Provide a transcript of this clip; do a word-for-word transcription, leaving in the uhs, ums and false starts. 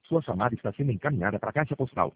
Sua chamada está sendo encaminhada para a caixa postal